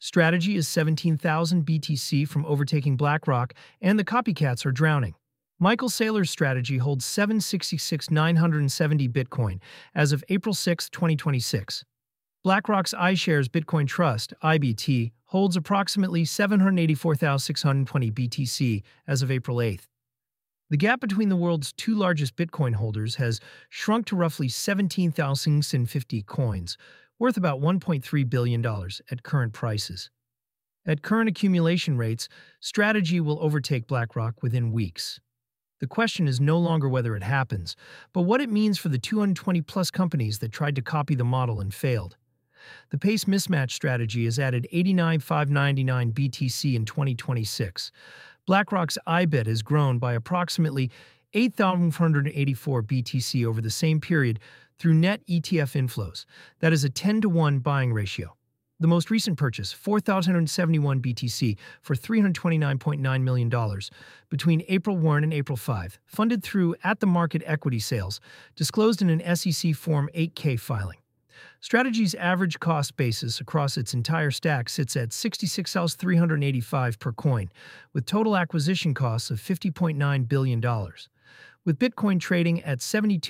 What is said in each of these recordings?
Strategy is 17,000 BTC from overtaking BlackRock, and the copycats are drowning. Michael Saylor's strategy holds 766,970 Bitcoin as of April 6, 2026. BlackRock's iShares Bitcoin Trust, IBT, holds approximately 784,620 BTC as of April 8. The gap between the world's two largest Bitcoin holders has shrunk to roughly 17,050 coins, worth about $1.3 billion at current prices. At current accumulation rates, Strategy will overtake BlackRock within weeks. The question is no longer whether it happens, but what it means for the 220-plus companies that tried to copy the model and failed. The Pace Mismatch strategy has added 89,599 BTC in 2026. BlackRock's IBIT has grown by approximately 8,484 BTC over the same period through net ETF inflows. That is a 10-to-1 buying ratio. The most recent purchase, 4,071 BTC for $329.9 million between April 1 and April 5, funded through at-the-market equity sales, disclosed in an SEC Form 8K filing. Strategy's average cost basis across its entire stack sits at $66,385 per coin, with total acquisition costs of $50.9 billion. With Bitcoin trading at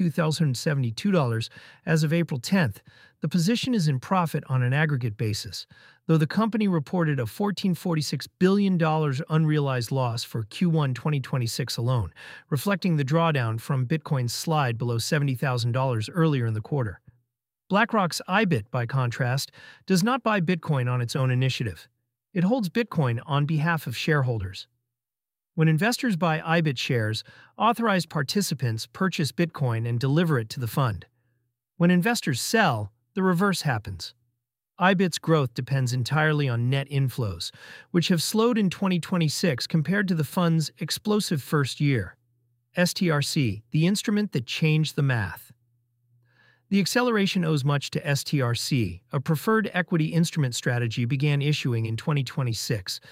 $72,072 as of April 10th, the position is in profit on an aggregate basis, though the company reported a $14.46 billion unrealized loss for Q1 2026 alone, reflecting the drawdown from Bitcoin's slide below $70,000 earlier in the quarter. BlackRock's IBIT, by contrast, does not buy Bitcoin on its own initiative. It holds Bitcoin on behalf of shareholders. When investors buy IBIT shares, authorized participants purchase Bitcoin and deliver it to the fund. When investors sell, the reverse happens. IBIT's growth depends entirely on net inflows, which have slowed in 2026 compared to the fund's explosive first year. STRC, the instrument that changed the math. The acceleration owes much to STRC, a preferred equity instrument strategy began issuing in 2026.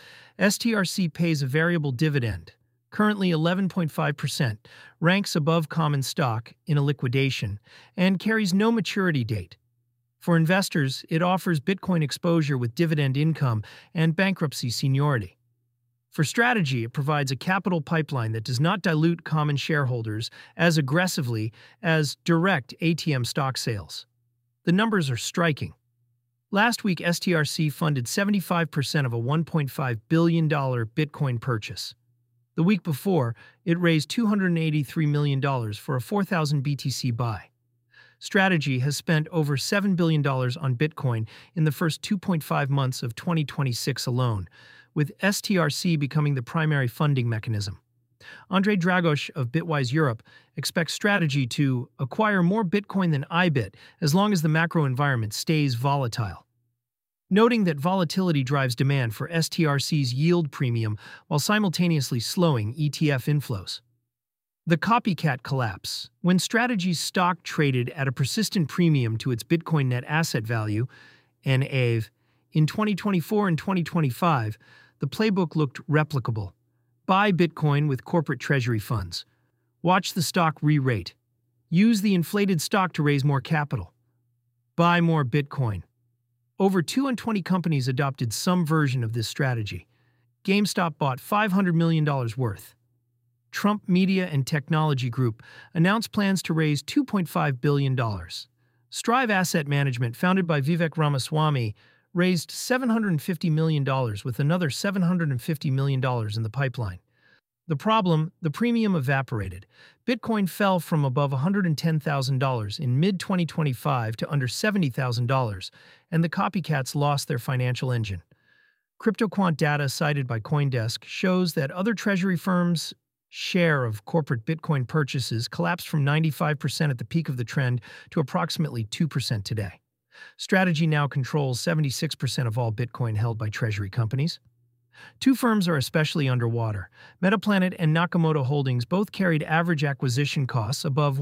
STRC pays a variable dividend, currently 11.5%, ranks above common stock in a liquidation, and carries no maturity date. For investors, it offers Bitcoin exposure with dividend income and bankruptcy seniority. For Strategy, it provides a capital pipeline that does not dilute common shareholders as aggressively as direct ATM stock sales. The numbers are striking. Last week, STRC funded 75% of a $1.5 billion Bitcoin purchase. The week before, it raised $283 million for a 4,000 BTC buy. Strategy has spent over $7 billion on Bitcoin in the first 2.5 months of 2026 alone, with STRC becoming the primary funding mechanism. Andre Dragos of Bitwise Europe expects Strategy to acquire more Bitcoin than IBIT as long as the macro environment stays volatile, noting that volatility drives demand for STRC's yield premium while simultaneously slowing ETF inflows. The copycat collapse. When Strategy's stock traded at a persistent premium to its Bitcoin net asset value, NAV, in 2024 and 2025, the playbook looked replicable. Buy Bitcoin with corporate treasury funds. Watch the stock re-rate. Use the inflated stock to raise more capital. Buy more Bitcoin. Over 220 companies adopted some version of this strategy. GameStop bought $500 million worth. Trump Media and Technology Group announced plans to raise $2.5 billion. Strive Asset Management, founded by Vivek Ramaswamy, raised $750 million with another $750 million in the pipeline. The problem, the premium evaporated. Bitcoin fell from above $110,000 in mid-2025 to under $70,000, and the copycats lost their financial engine. CryptoQuant data cited by CoinDesk shows that other treasury firms' share of corporate Bitcoin purchases collapsed from 95% at the peak of the trend to approximately 2% today. Strategy now controls 76% of all Bitcoin held by treasury companies. Two firms are especially underwater. Metaplanet and Nakamoto Holdings both carried average acquisition costs above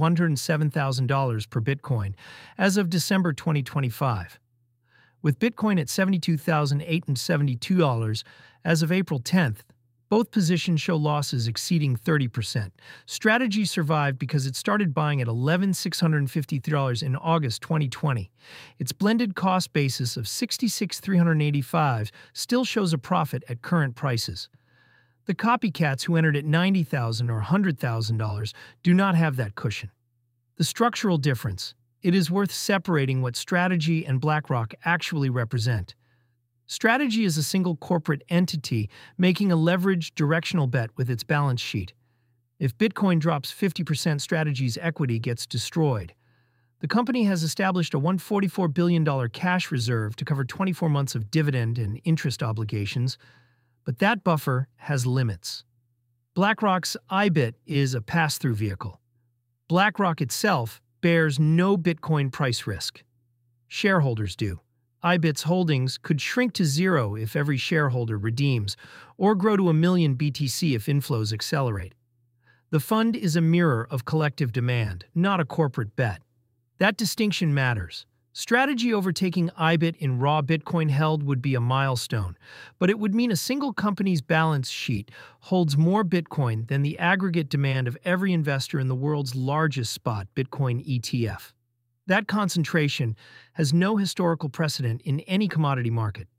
$107,000 per Bitcoin as of December 2025. With Bitcoin at $72,872 as of April 10th, Both positions show losses exceeding 30%. Strategy survived because it started buying at $11,653 in August 2020. Its blended cost basis of $66,385 still shows a profit at current prices. The copycats who entered at $90,000 or $100,000 do not have that cushion. The structural difference. It is worth separating what Strategy and BlackRock actually represent. Strategy is a single corporate entity making a leveraged directional bet with its balance sheet. If Bitcoin drops 50%, Strategy's equity gets destroyed. The company has established a $144 billion cash reserve to cover 24 months of dividend and interest obligations, but that buffer has limits. BlackRock's IBIT is a pass-through vehicle. BlackRock itself bears no Bitcoin price risk. Shareholders do. IBIT's holdings could shrink to zero if every shareholder redeems, or grow to 1 million BTC if inflows accelerate. The fund is a mirror of collective demand, not a corporate bet. That distinction matters. Strategy overtaking IBIT in raw Bitcoin held would be a milestone, but it would mean a single company's balance sheet holds more Bitcoin than the aggregate demand of every investor in the world's largest spot Bitcoin ETF. That concentration has no historical precedent in any commodity market.